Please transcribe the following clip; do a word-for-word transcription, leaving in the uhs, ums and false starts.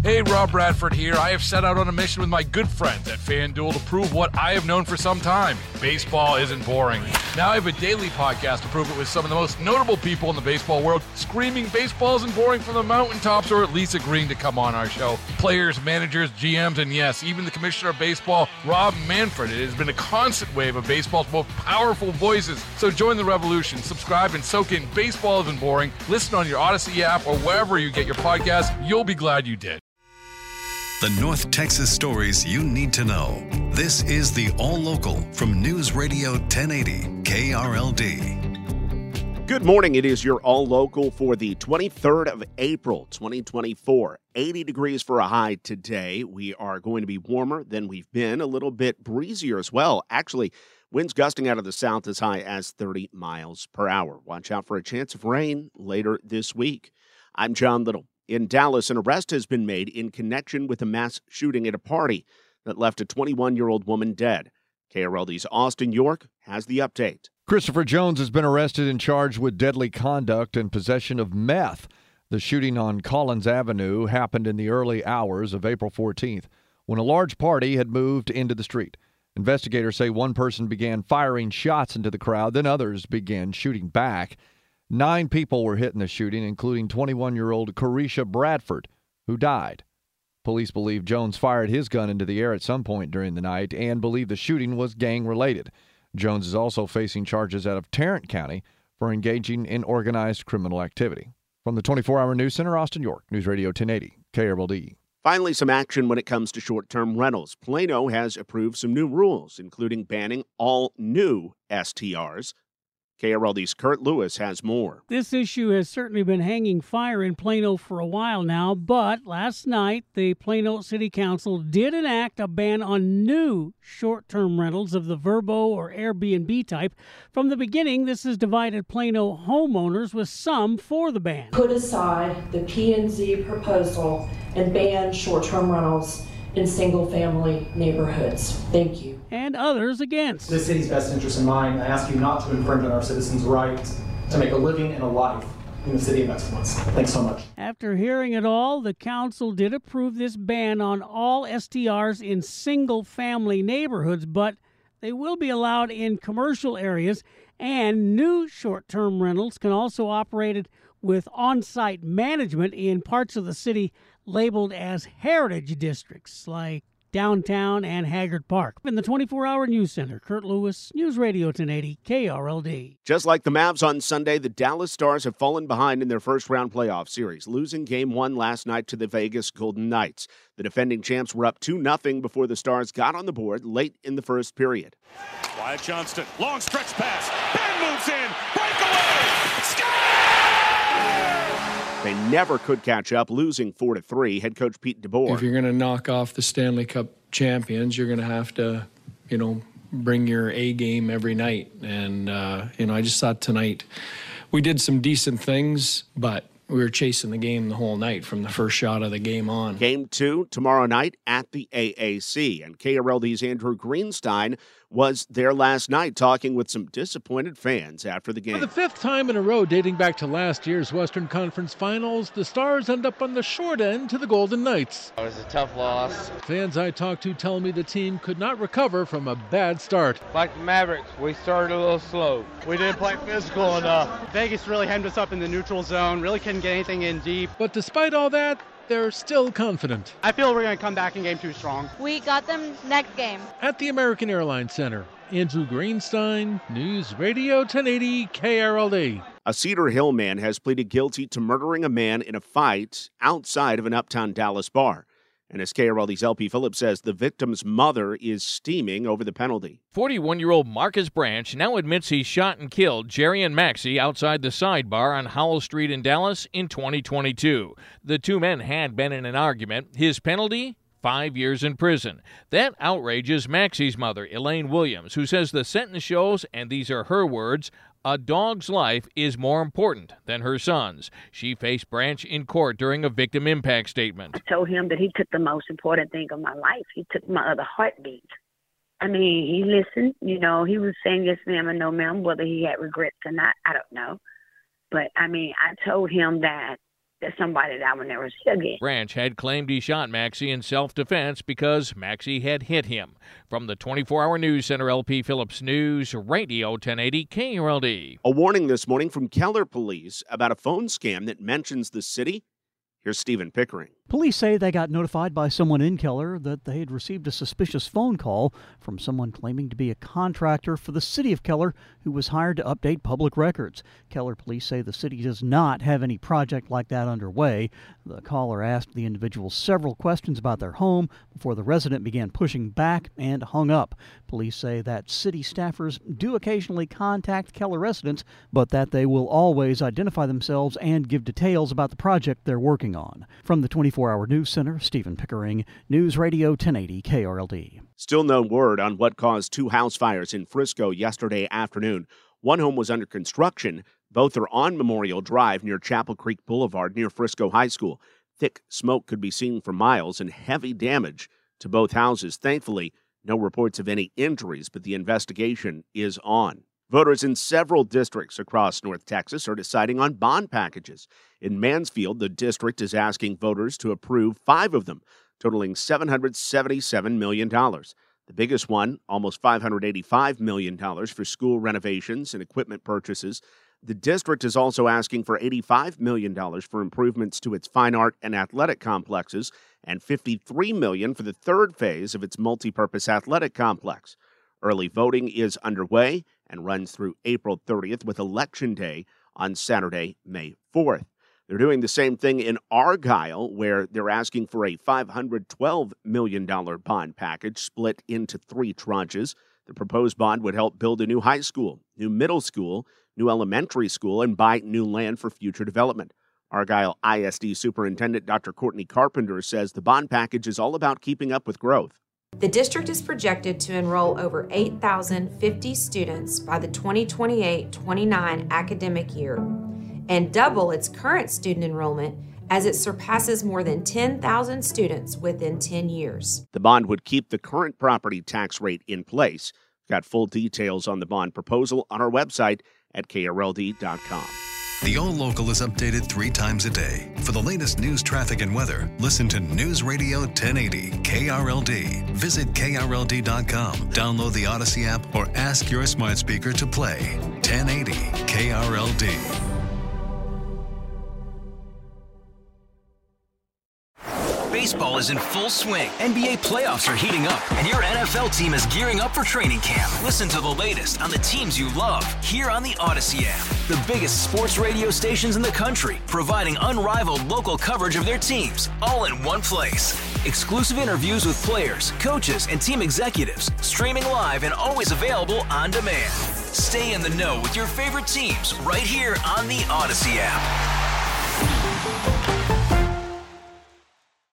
Hey, Rob Bradford here. I have set out on a mission with my good friends at FanDuel to prove what I have known for some time. Baseball isn't boring. Now I have a daily podcast to prove it with some of the most notable people in the baseball world, screaming baseball isn't boring from the mountaintops, or at least agreeing to come on our show. Players, managers, G Ms, and yes, even the commissioner of baseball, Rob Manfred. It has been a constant wave of baseball's most powerful voices. So join the revolution. Subscribe and soak in Baseball Isn't Boring. Listen on your Odyssey app or wherever you get your podcasts. You'll be glad you did. The North Texas stories you need to know. This is the All Local from News Radio ten eighty K R L D. Good morning. It is your All Local for the twenty-third of April, twenty twenty-four. eighty degrees for a high today. We are going to be warmer than we've been, a little bit breezier as well. Actually, winds gusting out of the south as high as thirty miles per hour. Watch out for a chance of rain later this week. I'm John Little. In Dallas, an arrest has been made in connection with a mass shooting at a party that left a twenty-one-year-old woman dead. K R L D's Austin York has the update. Christopher Jones has been arrested and charged with deadly conduct and possession of meth. The shooting on Collins Avenue happened in the early hours of April fourteenth, when a large party had moved into the street. Investigators say one person began firing shots into the crowd, then others began shooting back. Nine people were hit in the shooting, including twenty-one-year-old Carisha Bradford, who died. Police believe Jones fired his gun into the air at some point during the night and believe the shooting was gang-related. Jones is also facing charges out of Tarrant County for engaging in organized criminal activity. From the twenty-four hour News Center, Austin York, News Radio ten eighty, K R L D. Finally, some action when it comes to short-term rentals. Plano has approved some new rules, including banning all new S T Rs. K R L D's Kurt Lewis has more. This issue has certainly been hanging fire in Plano for a while now, but last night the Plano City Council did enact a ban on new short-term rentals of the Vrbo or Airbnb type. From the beginning, this has divided Plano homeowners, with some for the ban. Put aside the P and Z proposal and ban short-term rentals in single-family neighborhoods. Thank you. And others against. The city's best interest in mind, I ask you not to infringe on our citizens' rights to make a living and a life in the city of excellence. Thanks so much. After hearing it all, the council did approve this ban on all S T Rs in single-family neighborhoods, but they will be allowed in commercial areas, and new short-term rentals can also operate with on-site management in parts of the city labeled as heritage districts, like downtown and Haggard Park. In the twenty-four hour News Center, Kurt Lewis, News Radio ten eighty, K R L D. Just like the Mavs on Sunday, the Dallas Stars have fallen behind in their first-round playoff series, losing Game one last night to the Vegas Golden Knights. The defending champs were up two nothing before the Stars got on the board late in the first period. Wyatt Johnston, long stretch pass. Ben moves in. Breakaway. Score! They never could catch up, losing four to three. Head coach Pete DeBoer. If you're going to knock off the Stanley Cup champions, you're going to have to, you know, bring your A game every night. And, uh, you know, I just thought tonight we did some decent things, but we were chasing the game the whole night from the first shot of the game on. Game two tomorrow night at the A A C. And K R L D's Andrew Greenstein was there last night talking with some disappointed fans after the game. For the fifth time in a row dating back to last year's Western Conference Finals, the Stars end up on the short end to the Golden Knights. It was a tough loss. Fans I talked to tell me the team could not recover from a bad start. Like the Mavericks, we started a little slow. We didn't play physical enough. Vegas really hemmed us up in the neutral zone, really couldn't get anything in deep. But despite all that, they're still confident. I feel we're going to come back in game two strong. We got them next game. At the American Airlines Center, Andrew Greenstein, News Radio ten eighty K R L D. A Cedar Hill man has pleaded guilty to murdering a man in a fight outside of an uptown Dallas bar. And as K R L D's L P Phillips says, the victim's mother is steaming over the penalty. forty-one-year-old Marcus Branch now admits he shot and killed Jerry and Maxie outside the Sidebar on Howell Street in Dallas in twenty twenty-two. The two men had been in an argument. His penalty? Five years in prison. That outrages Maxie's mother, Elaine Williams, who says the sentence shows, and these are her words, a dog's life is more important than her son's. She faced Branch in court during a victim impact statement. I told him that he took the most important thing of my life. He took my other heartbeat. I mean, he listened. You know, he was saying yes, ma'am, and no, ma'am. Whether he had regrets or not, I don't know. But, I mean, I told him that to somebody that I would never see again. Branch had claimed he shot Maxey in self-defense because Maxey had hit him. From the twenty-four hour News Center, L P Phillips News Radio ten eighty K R L D. A warning this morning from Keller Police about a phone scam that mentions the city. Here's Stephen Pickering. Police say they got notified by someone in Keller that they had received a suspicious phone call from someone claiming to be a contractor for the city of Keller who was hired to update public records. Keller police say the city does not have any project like that underway. The caller asked the individual several questions about their home before the resident began pushing back and hung up. Police say that city staffers do occasionally contact Keller residents, but that they will always identify themselves and give details about the project they're working on. From the twenty-four hour News Center, Stephen Pickering, News Radio ten eighty K R L D. Still no word on what caused two house fires in Frisco yesterday afternoon. One home was under construction. Both are on Memorial Drive near Chapel Creek Boulevard near Frisco High School. Thick smoke could be seen for miles and heavy damage to both houses. Thankfully, no reports of any injuries, but the investigation is on. Voters in several districts across North Texas are deciding on bond packages. In Mansfield, the district is asking voters to approve five of them, totaling seven hundred seventy-seven million dollars. The biggest one, almost five hundred eighty-five million dollars for school renovations and equipment purchases. The district is also asking for eighty-five million dollars for improvements to its fine art and athletic complexes and fifty-three million dollars for the third phase of its multipurpose athletic complex. Early voting is underway and runs through April thirtieth with Election Day on Saturday, May fourth. They're doing the same thing in Argyle, where they're asking for a five hundred twelve million dollars bond package split into three tranches. The proposed bond would help build a new high school, new middle school, new elementary school, and buy new land for future development. Argyle I S D Superintendent Doctor Courtney Carpenter says the bond package is all about keeping up with growth. The district is projected to enroll over eight thousand fifty students by the twenty twenty-eight twenty-nine academic year and double its current student enrollment as it surpasses more than ten thousand students within ten years. The bond would keep the current property tax rate in place. Got full details on the bond proposal on our website at K R L D dot com. The All Local is updated three times a day. For the latest news, traffic, and weather, listen to News Radio ten eighty K R L D. Visit K R L D dot com, download the Odyssey app, or ask your smart speaker to play ten eighty K R L D. Baseball is in full swing. N B A playoffs are heating up, and your N F L team is gearing up for training camp. Listen to the latest on the teams you love here on the Odyssey app. The biggest sports radio stations in the country, providing unrivaled local coverage of their teams, all in one place. Exclusive interviews with players, coaches, and team executives, streaming live and always available on demand. Stay in the know with your favorite teams right here on the Odyssey app.